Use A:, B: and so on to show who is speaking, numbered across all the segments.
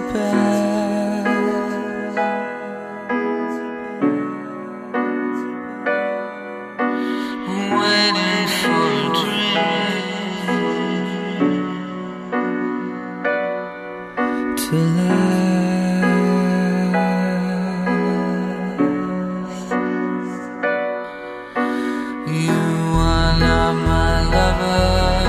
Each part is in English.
A: past, waiting for a dream to last. You are not my lover,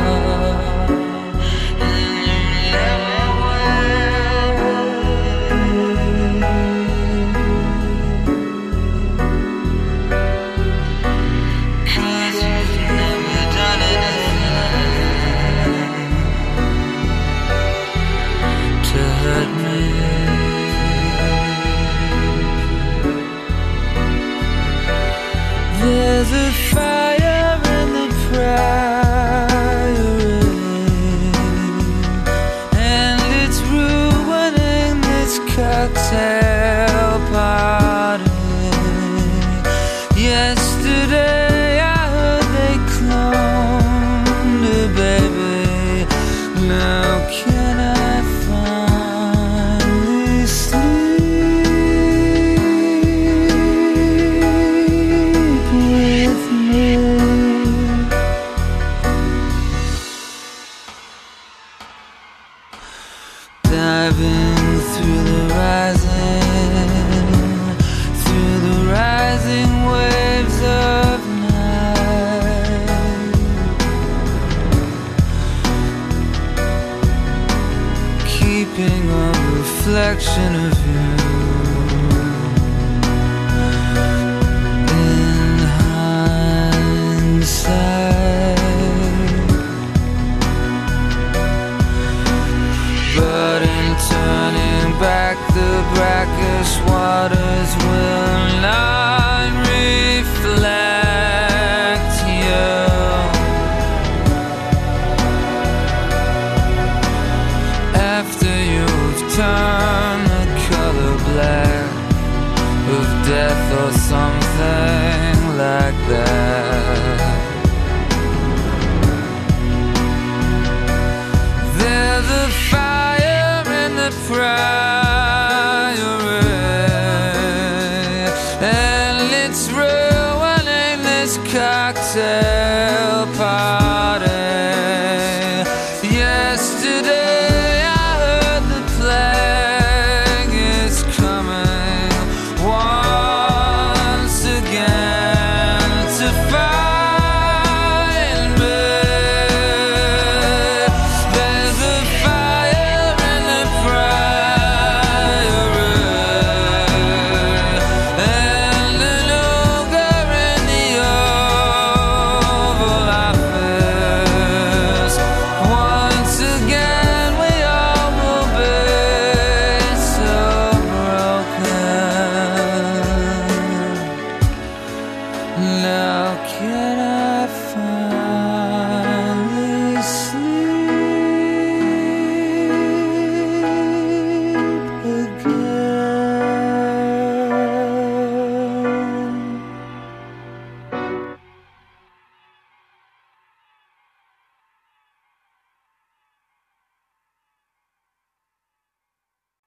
A: there's a fire in the priory, and it's ruining this cocktail party. Yesterday I heard they cloned a baby. Now can I finally sleep with me? Diving through the rising waves of night, keeping a reflection of you in hindsight. But in turning back, the brackish waters will not reflect you. After you've turned the color black of death or something like that.